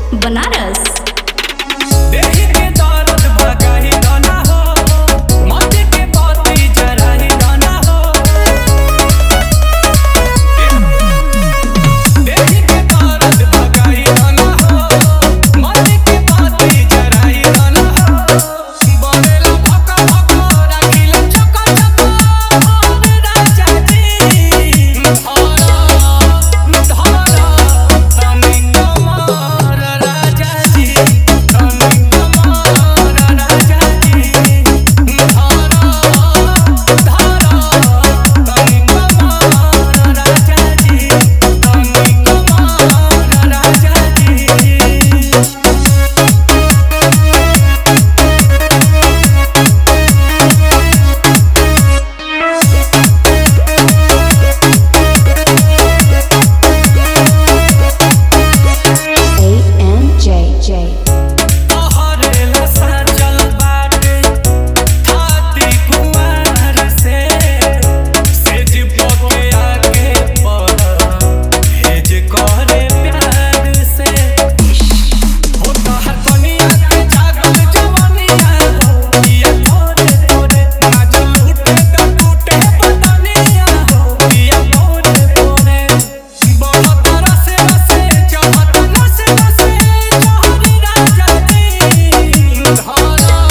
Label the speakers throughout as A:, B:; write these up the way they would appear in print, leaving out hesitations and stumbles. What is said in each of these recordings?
A: बनारस।
B: देहि के दर्द भगाही दाना हो, मत के बाती जराही दाना हो। देहि के दर्द भगाही दाना हो, मत के बाती जराही दाना हो। बनेला भका भका राखिला चका चका और राजा जी धारा तनी कमार राजा जी तनी कमार राजा जी धारा तनी कमार राजा जी तनी कमार राजा जी।
C: ANJJ.
B: तोहरेला साचल बाटे थाती कुमार से सेज पके आके पर भेज करे प्यार से हो तहर बनिया के जागल जवानिया हो पिया थोड़े थोड़े नाचल उठे दा टूटे बदनिया हो पिया थोड़े थोड़े बहुत रसे रसे चाहत नसे नसे चाहरी राजा जी धारा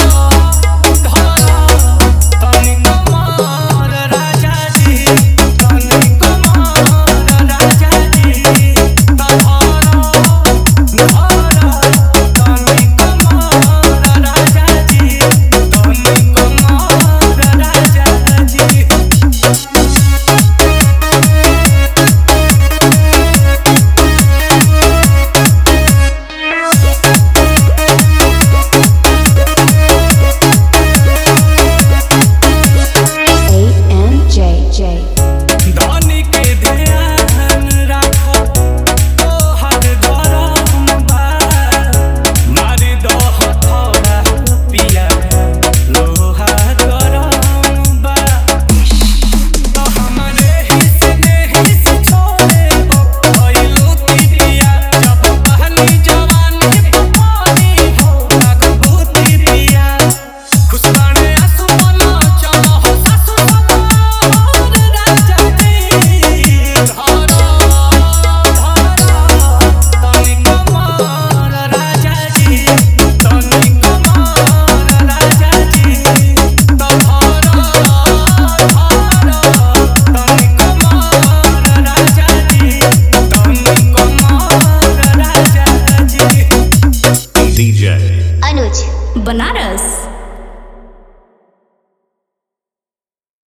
B: तनी कमार राजा जी तनी कमार राजा जी धारा तनी कमार राजा जी तनी कमार राजा जी।
C: ANJJ.
B: धनी के ध्यान राखो तोहर गरम बा मारी दह थोड़ा पिया लोहा गरम बा तो हमरे हिस्से छोड़े हो भइलू पिया जब पहली जवानी पानी हो लगबूती पिया खुशबाने आंसू मना चलो हो सासु समार राजा जी धारा तनी कमार राजा जी तनी कमार राजा जी धारा तनी कमार राजा जी तनी कमार राजा जी।
D: DJ
A: अनुज बनारस।